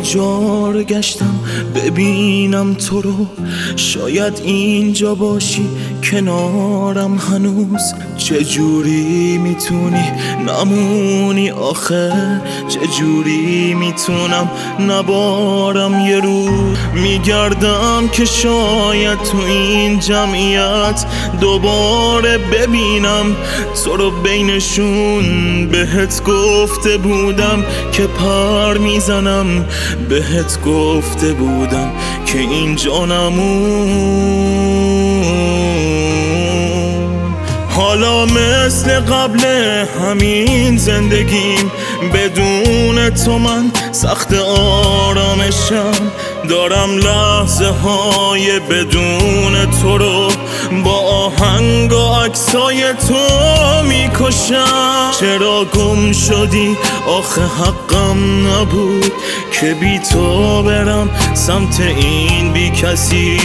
جا گشتم ببینم تو رو، شاید اینجا باشی کنارم هنوز. چجوری میتونی نمونی آخه، چجوری میتونم نبارم یه روز. میگردم که شاید تو این جمعیت دوباره ببینم تو رو بینشون. بهت گفته بودم که پر میزنم، بهت گفته بودم که اینجا نمون. حالا مثل قبل همین زندگیم، بدون تو من سخت آرامشم. دارم لحظه های بدون تو رو با آهنگ و عکسای تو میکشم. چرا گم شدی آخه حقم نبود که بی تو برم سمت این بی کسی.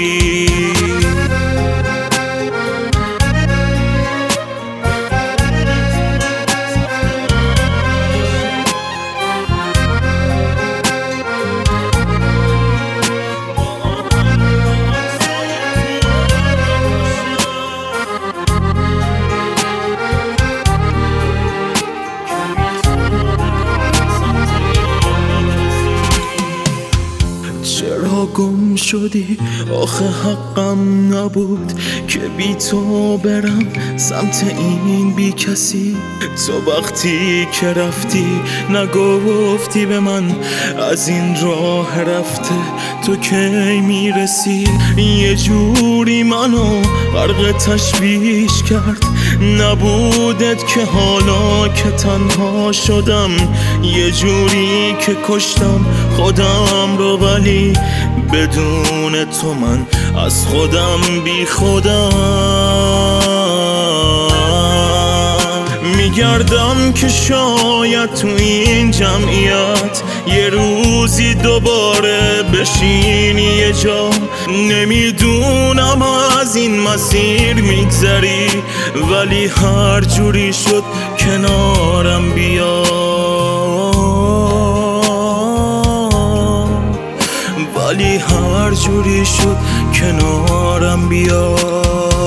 چرا گم شدی آخه حقم نبود که بی تو برم سمت این بی کسی. تو وقتی که رفتی نگفتی به من از این راه رفته تو کی میرسی. یه جوری منو غرق تشویش کرد نبودت که حالا که تنها شدم. یه جوری که کشتم خودم رو، ولی بدون تو من از خودم بی خودم. میگردم که شاید تو این جمعیت یه روزی دوباره بشینی یه جا. نمیدونم از این مسیر میگذری، ولی هر جوری شد کنارم بیا. ولی هر جوری شد کنارم بیا.